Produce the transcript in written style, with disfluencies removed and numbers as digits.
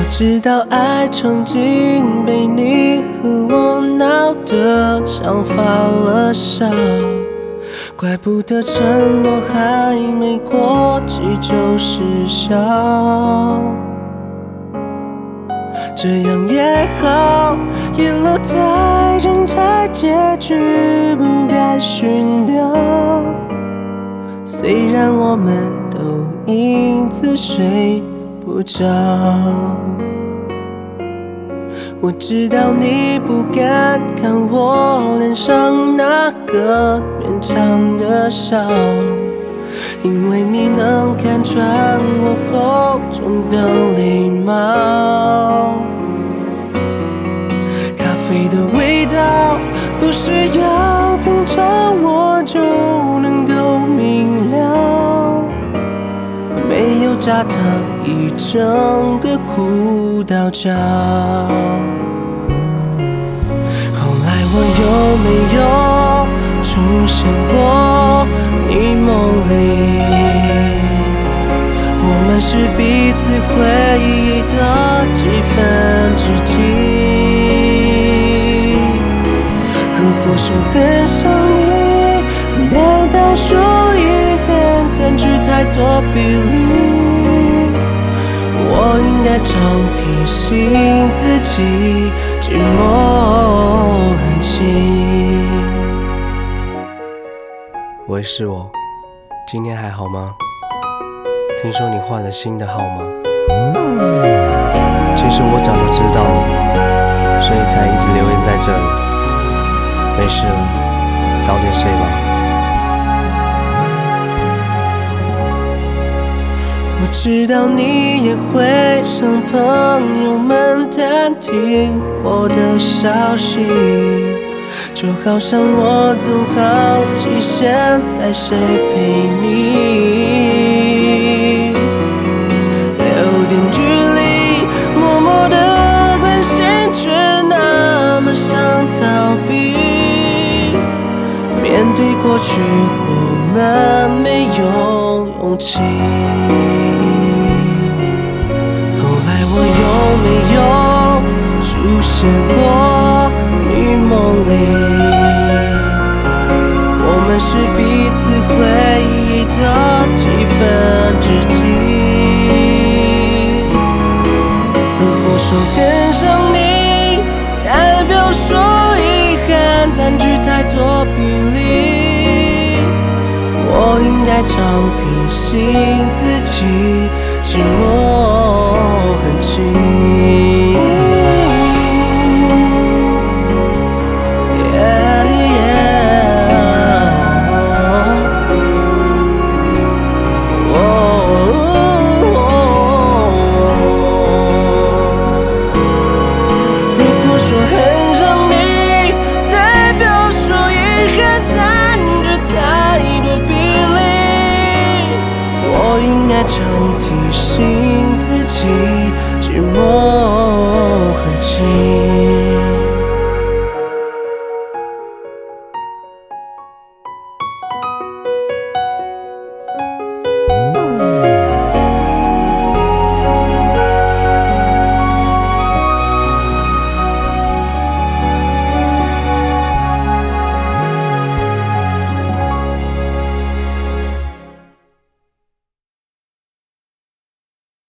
知道爱曾经被你和我闹得像发了烧，怪不得承诺还没过期就失效。这样也好，一路太精彩，结局不该预料。虽然我们都因此睡不着，我知道你不敢看我脸上那个勉强的笑，因为你能看穿我厚重的礼貌。咖啡的味道不需要品尝我就能够明了，没有加糖一整个苦到焦。后来我有没有出现过你梦里？我们是彼此回忆的几分之几。如果说很想你，代表说遗憾占据太多比例，我应该常提醒自己，寂寞很轻。喂，是我，今天还好吗？听说你换了新的号码。其实我早就知道了，所以才一直留言在这里。没事了，早点睡吧。我知道你也会向朋友们探听我的消息，就好像我总好奇现在谁陪你。留点距离，默默的关心，却那么想逃避。面对过去，我们没有勇气。后来我有没有出现过你梦里？我们是彼此回忆的几分之几。如果说很想你，代表说遗憾占据太多比例，我应该常提醒自己，寂寞很轻。常提醒自己，寂寞很轻。